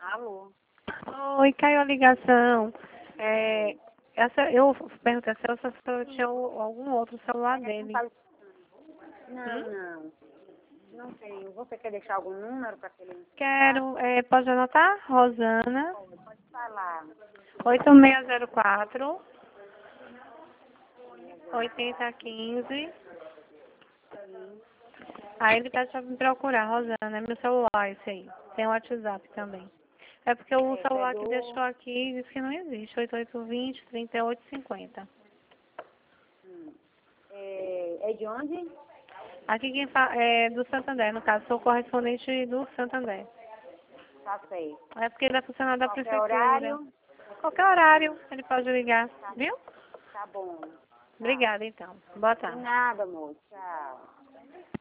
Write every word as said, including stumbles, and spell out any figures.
Alô? Oi, caiu a ligação. É, essa, eu perguntei a Celso se eu tinha o- algum outro celular dele. Não, Hum? não. Não tenho. Você quer deixar algum número para que ele... Quero, é, pode anotar? Rosana, Pode falar. oito seis zero quatro, oito zero um cinco. Aí ele pede pra me procurar, Rosana, é meu celular esse aí. Tem o WhatsApp também. É porque o É, celular que pegou... deixou aqui diz que não existe, oito oito dois zero, três oito cinco zero. Hum. É, é de onde? Aqui quem fala é do Santander, no caso, sou correspondente do Santander. Tá certo. É porque ele é funcionário da Qualquer prefeitura. horário? Qualquer horário ele pode ligar, Tá, viu? tá bom. Tá. Obrigada, então. Boa De tarde. nada, amor. Tchau.